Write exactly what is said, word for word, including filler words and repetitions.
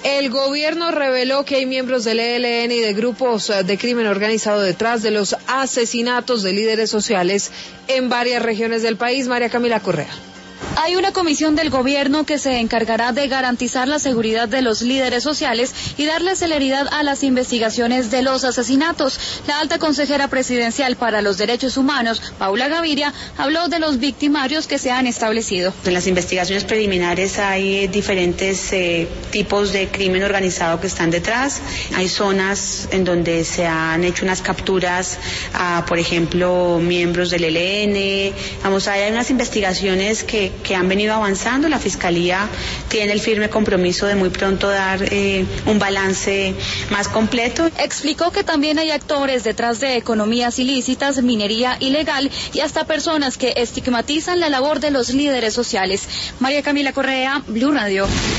El gobierno reveló que hay miembros del E L N y de grupos de crimen organizado detrás de los asesinatos de líderes sociales en varias regiones del país. María Camila Correa. Hay una comisión del gobierno que se encargará de garantizar la seguridad de los líderes sociales y darle celeridad a las investigaciones de los asesinatos. La alta consejera presidencial para los derechos humanos, Paula Gaviria, habló de los victimarios que se han establecido. En las investigaciones preliminares hay diferentes eh, tipos de crimen organizado que están detrás. Hay zonas en donde se han hecho unas capturas a, por ejemplo, miembros del E L N. Vamos, hay unas investigaciones que que han venido avanzando. La Fiscalía tiene el firme compromiso de muy pronto dar eh, un balance más completo. Explicó que también hay actores detrás de economías ilícitas, minería ilegal y hasta personas que estigmatizan la labor de los líderes sociales. María Camila Correa, Blue Radio.